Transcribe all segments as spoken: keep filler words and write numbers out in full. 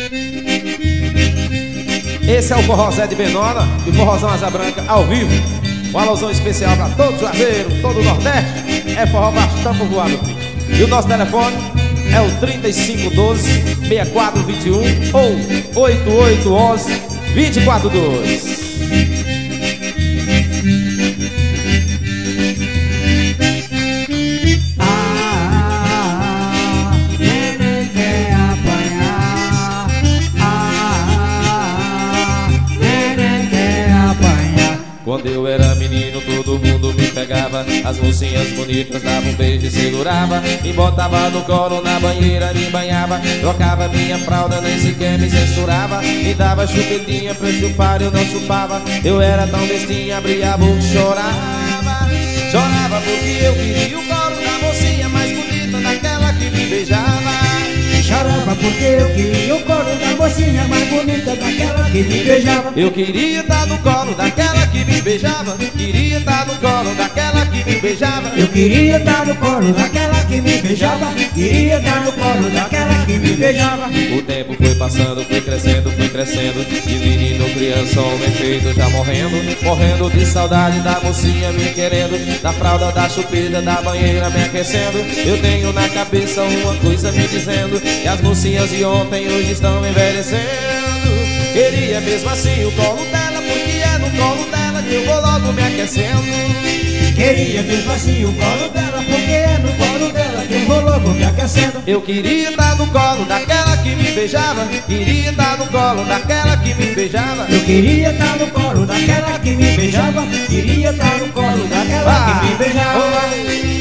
Esse é o Forró Zé de Benona e o Forrozão Asa Branca ao vivo. Uma alusão especial para todo o Juazeiro, todo o Nordeste. É forró bastante voar, meu filho. E o nosso telefone é o trinta e cinco doze, sessenta e quatro vinte e um ou oito oito onze, vinte e quatro dois. Quando eu era menino todo mundo me pegava, as mocinhas bonitas davam um beijo e segurava, me botava no colo, na banheira me banhava, trocava minha fralda, nem sequer me censurava, me dava chupetinha pra eu chupar, eu não chupava, eu era tão bestinha, abria a boca e chorava. Chorava porque eu queria o colo da mocinha mais bonita, daquela que me beijava. Chorava porque eu queria o colo da mocinha mais bonita, daquela que me beijava. Eu queria estar no colo daquela que me beijava. Queria estar no colo daquela que me beijava. Eu queria estar no colo daquela que me beijava. Queria estar no colo daquela que me beijava. O tempo foi passando, foi crescendo, foi crescendo, de menino, criança, homem feito já morrendo, morrendo de saudade da mocinha me querendo, da fralda, da chupeta, da banheira me aquecendo. Eu tenho na cabeça uma coisa me dizendo que as mocinhas de ontem hoje estão envelhecendo. Queria mesmo assim o colo dela, porque é no colo dela que eu vou logo me aquecendo. Queria mesmo assim o colo dela, porque é no colo dela que eu vou logo me aquecendo. Eu queria estar no colo daquela que me beijava. Queria estar no colo daquela que me beijava. Eu queria estar no colo daquela que me beijava. Queria estar no colo daquela ah, que me beijava. Oh.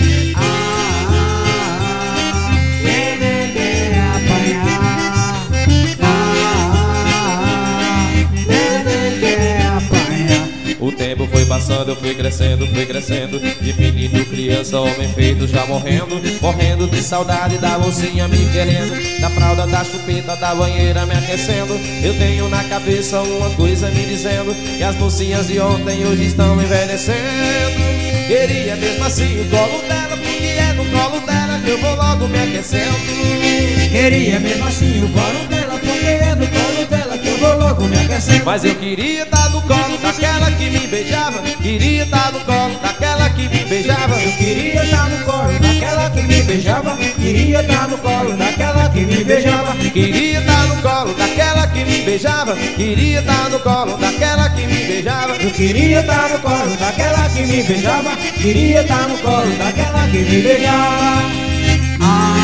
O tempo foi passando, eu fui crescendo, fui crescendo, de menino, criança, homem feito já morrendo, morrendo de saudade da mocinha me querendo, da fralda, da chupeta, da banheira me aquecendo. Eu tenho na cabeça uma coisa me dizendo que as mocinhas de ontem hoje estão envelhecendo. Queria mesmo assim o colo dela, porque é no colo dela que eu vou logo me aquecendo. Queria mesmo assim o colo dela, porque é no colo dela que eu vou logo me aquecendo. Mas eu queria estar no colo daquela que me beijava. Queria estar no colo daquela que me beijava. Eu queria estar no colo daquela que me beijava. Queria estar no colo daquela que me beijava. Queria estar no colo daquela que me beijava. Queria estar no colo daquela que me beijava. Eu queria estar no colo daquela que me beijava. Queria estar no colo daquela que me beijava. Ah.